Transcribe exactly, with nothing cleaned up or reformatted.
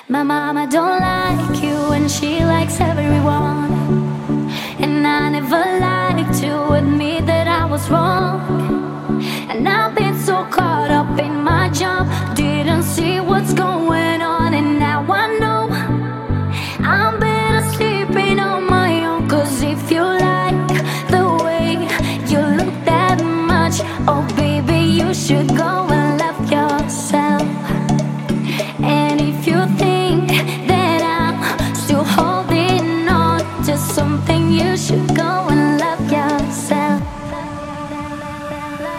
My mama don't like you and she likes everyone. And I never liked to admit that I was wrong. And I've been